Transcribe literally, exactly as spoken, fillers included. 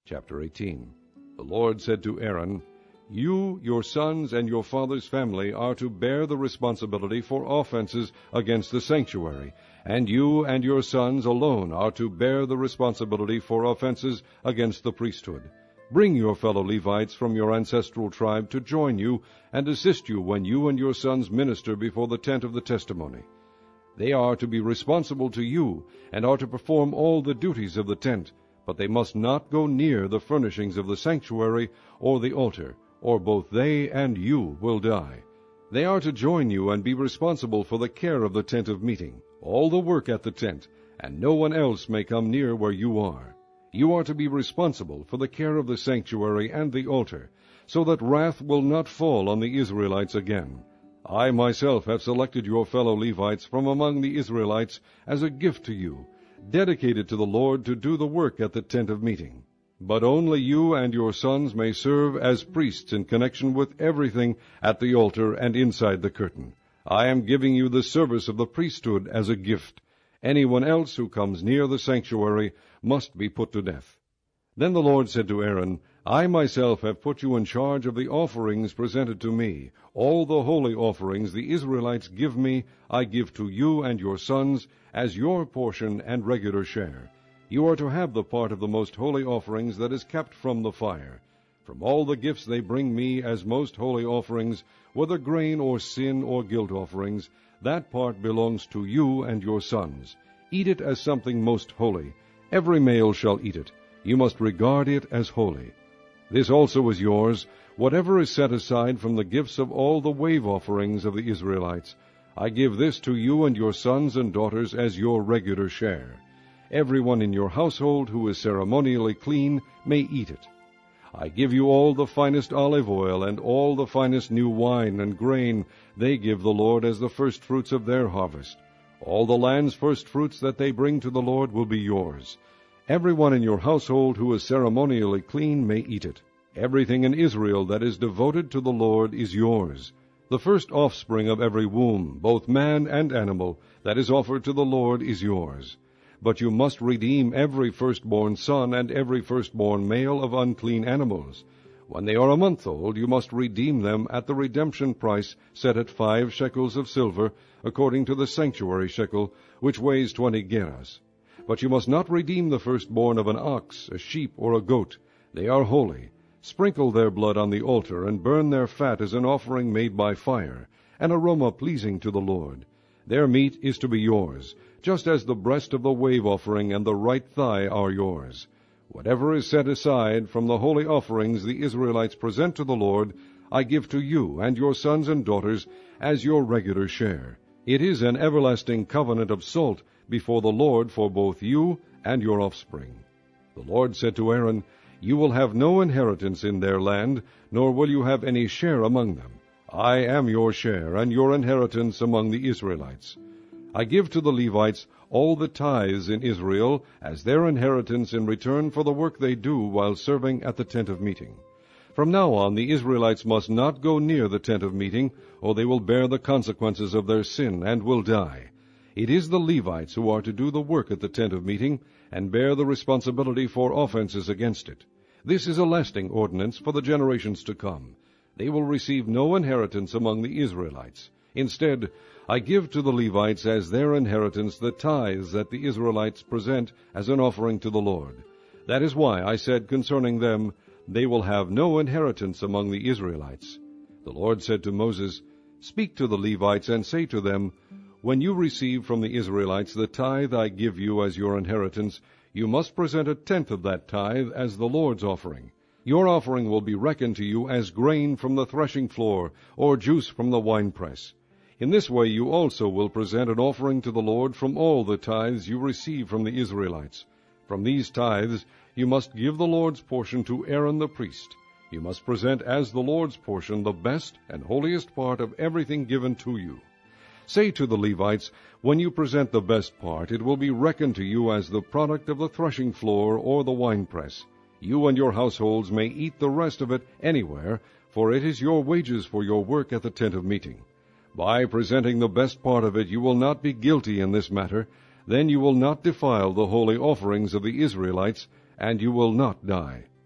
Chapter eighteen. The Lord said to Aaron, You, your sons, and your father's family are to bear the responsibility for offenses against the sanctuary, and you and your sons alone are to bear the responsibility for offenses against the priesthood. Bring your fellow Levites from your ancestral tribe to join you and assist you when you and your sons minister before the tent of the testimony. They are to be responsible to you and are to perform all the duties of the tent, but they must not go near the furnishings of the sanctuary or the altar, or both they and you will die. They are to join you and be responsible for the care of the tent of meeting, all the work at the tent, and no one else may come near where you are. You are to be responsible for the care of the sanctuary and the altar, so that wrath will not fall on the Israelites again. I myself have selected your fellow Levites from among the Israelites as a gift to you, dedicated to the Lord to do the work at the tent of meeting. But only you and your sons may serve as priests in connection with everything at the altar and inside the curtain. I am giving you the service of the priesthood as a gift. Anyone else who comes near the sanctuary must be put to death. Then the Lord said to Aaron, I myself have put you in charge of the offerings presented to me. All the holy offerings the Israelites give me, I give to you and your sons as your portion and regular share. You are to have the part of the most holy offerings that is kept from the fire. From all the gifts they bring me as most holy offerings, whether grain or sin or guilt offerings, that part belongs to you and your sons. Eat it as something most holy. Every male shall eat it. You must regard it as holy. This also is yours, whatever is set aside from the gifts of all the wave offerings of the Israelites. I give this to you and your sons and daughters as your regular share. Everyone in your household who is ceremonially clean may eat it. I give you all the finest olive oil and all the finest new wine and grain they give the Lord as the firstfruits of their harvest. All the land's firstfruits that they bring to the Lord will be yours. Everyone in your household who is ceremonially clean may eat it. Everything in Israel that is devoted to the Lord is yours. The first offspring of every womb, both man and animal, that is offered to the Lord is yours. But you must redeem every firstborn son and every firstborn male of unclean animals. When they are a month old, you must redeem them at the redemption price set at five shekels of silver, according to the sanctuary shekel, which weighs twenty gerahs. But you must not redeem the firstborn of an ox, a sheep, or a goat. They are holy. Sprinkle their blood on the altar, and burn their fat as an offering made by fire, an aroma pleasing to the Lord. Their meat is to be yours, just as the breast of the wave offering and the right thigh are yours. Whatever is set aside from the holy offerings the Israelites present to the Lord, I give to you and your sons and daughters as your regular share. It is an everlasting covenant of salt before the Lord for both you and your offspring. The Lord said to Aaron, You will have no inheritance in their land, nor will you have any share among them. I am your share and your inheritance among the Israelites. I give to the Levites all the tithes in Israel as their inheritance in return for the work they do while serving at the tent of meeting. From now on the Israelites must not go near the tent of meeting, or they will bear the consequences of their sin and will die. It is the Levites who are to do the work at the tent of meeting and bear the responsibility for offenses against it. This is a lasting ordinance for the generations to come. They will receive no inheritance among the Israelites. Instead, I give to the Levites as their inheritance the tithes that the Israelites present as an offering to the Lord. That is why I said concerning them, They will have no inheritance among the Israelites. The Lord said to Moses, Speak to the Levites and say to them, When you receive from the Israelites the tithe I give you as your inheritance, you must present a tenth of that tithe as the Lord's offering. Your offering will be reckoned to you as grain from the threshing floor, or juice from the winepress. In this way you also will present an offering to the Lord from all the tithes you receive from the Israelites. From these tithes you must give the Lord's portion to Aaron the priest. You must present as the Lord's portion the best and holiest part of everything given to you. Say to the Levites, When you present the best part, it will be reckoned to you as the product of the threshing floor or the winepress. You and your households may eat the rest of it anywhere, for it is your wages for your work at the tent of meeting. By presenting the best part of it you will not be guilty in this matter. Then you will not defile the holy offerings of the Israelites, and you will not die.